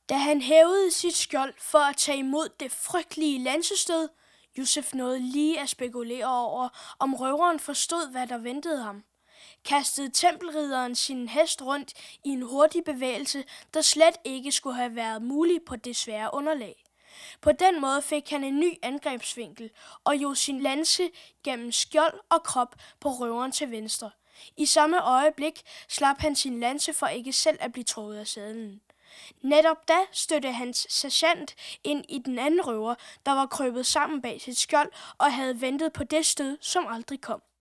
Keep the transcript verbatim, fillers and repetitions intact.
Da han hævede sit skjold for at tage imod det frygtelige lansestød, Josef nåede lige at spekulere over, om røveren forstod, hvad der ventede ham. Kastede tempelridderen sin hest rundt i en hurtig bevægelse, der slet ikke skulle have været mulig på det svære underlag. På den måde fik han en ny angrebsvinkel og jog sin lanse gennem skjold og krop på røveren til venstre. I samme øjeblik slap han sin lanse for ikke selv at blive trukket af sadlen. Netop da stødte hans sergeant ind i den anden røver, der var krøbet sammen bag sit skjold og havde ventet på det stød, som aldrig kom.